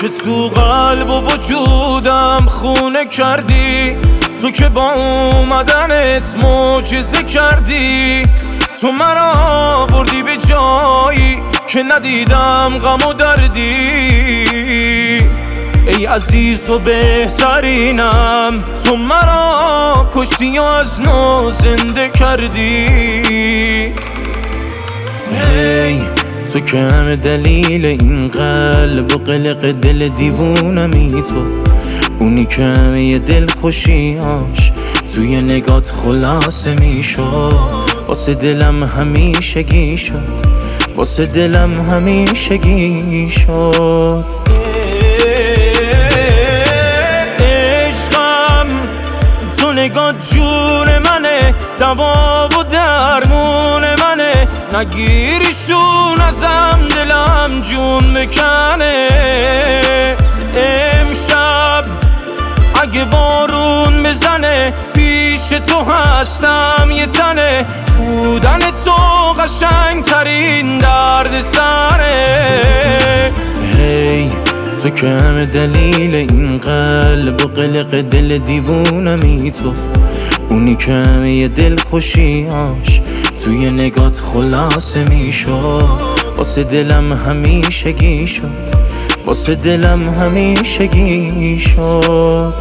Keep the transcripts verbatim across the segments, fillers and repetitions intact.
که تو قلب و وجودم خونه کردی، تو که با اومدنت معجزه کردی. تو مرا بردی به جایی که ندیدم غم و دردی. ای عزیز و بهترینم، تو مرا کشتی و از نو زنده کردی. ای تو که همه دلیل این قلب و قلق دل دیوونمی، تو اونی که همه دل خوشیاش توی نگات خلاصه میشد. واسه دلم همیشگی شد، واسه دلم همیشگی شد. عشقم تو نگات جون منه، دوا و درمون منه. نگیریشون ازم دلم جون بکنه. امشب اگه بارون بزنه پیش تو هستم یه تنه. بودن تو قشنگ ترین درد سره. هی تو که همه دلیل این قلب و قلق دل دیوونمی، تو اونی که همه دل خوشیاش توی نگات خلاصه میشد. واسه دلم همیشگی شد، واسه دلم همیشگی شد.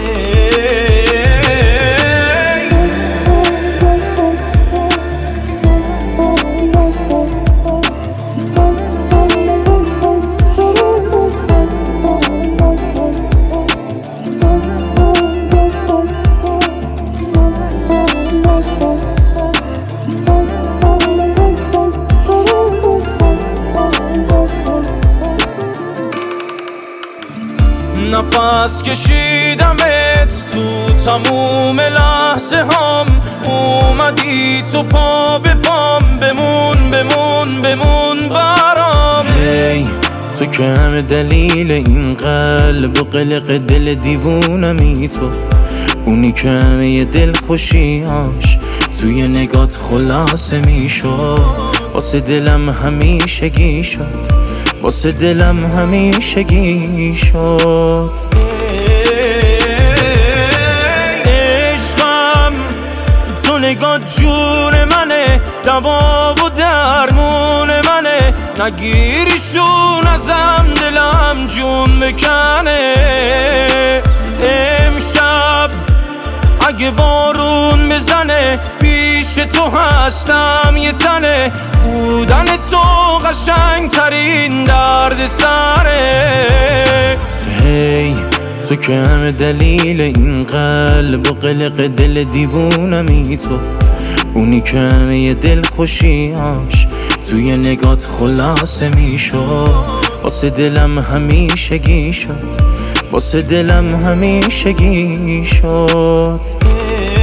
نفس کشیدمت تو تموم لحظه هام، اومدی تو پا به پام، بمون بمون بمون برام. هی تو که همه دلیل این قلب و قلق دل دیوونمی، تو اونی که همه دل خوشیاش توی نگات خلاصه میشد. واسه دلم همیشگی شد، واسه دلم همیشگی شد. عشقم تو نگات جون منه، دوا و درمون منه. نگیریشون ازم دلم جون بکنه. امشب اگه بارون بزنه پیش تو هستم یه تنه. بودن تو قشنگ ترین درد سره. هی تو که همه دلیل این قلب و قلق دل دیوونمی، تو اونی که همه دل خوشیاش توی نگات خلاصه میشد. واسه دلم همیشگی شد، واسه دلم همیشگی شد.